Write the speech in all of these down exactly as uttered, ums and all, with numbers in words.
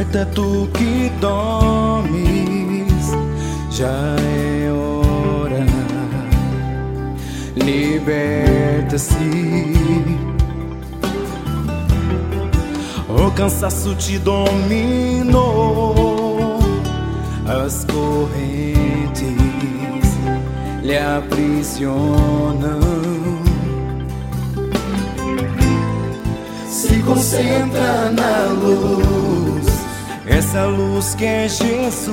Desperta tu que dormes, já é hora. Liberta-se. O cansaço te dominou, as correntes lhe aprisionam. Se concentra na luz, essa luz que é Jesus.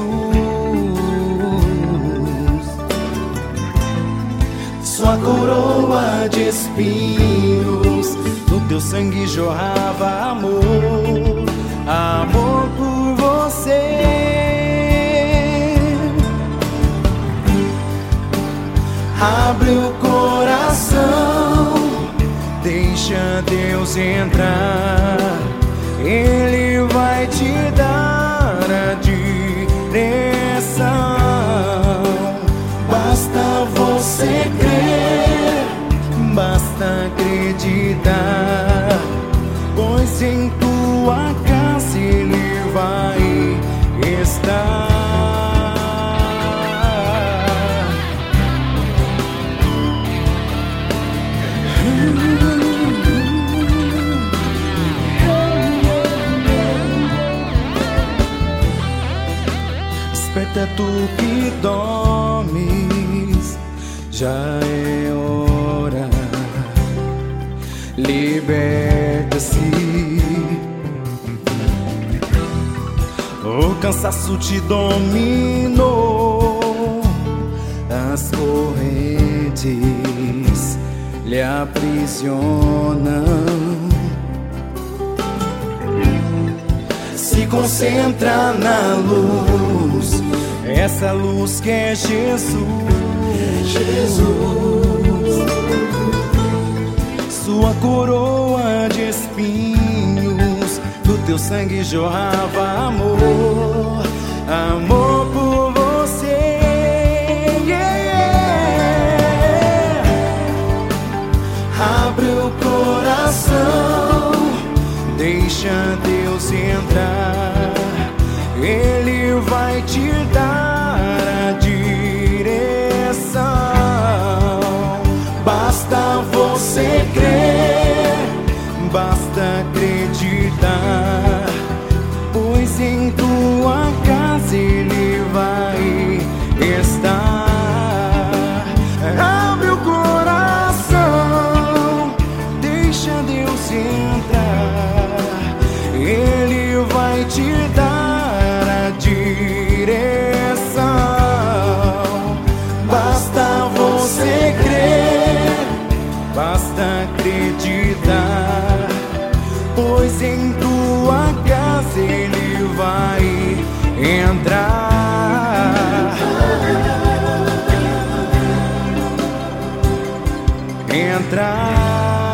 Sua coroa de espinhos, do teu sangue jorrava amor, amor por você. Abre o coração, deixa Deus entrar, Ele vai te dar a direção. Basta você crer, basta acreditar, pois em tua casa Ele vai estar. Desperta tu que dormes, já é hora. Liberta-se. O cansaço te dominou, as correntes lhe aprisionam. Se concentra na luz, essa luz que é Jesus. Jesus. Sua coroa de espinhos, do teu sangue jorrava amor, amor por você. Yeah. Abre o coração, deixa Deus entrar, Ele vai te dar a direção. Basta você crer, basta acreditar, pois em tua casa Ele vai estar. Abre o coração, deixa Deus entrar, Ele vai te dar a direção. Basta você crer, basta acreditar, pois em tua casa Ele vai entrar. Entrar.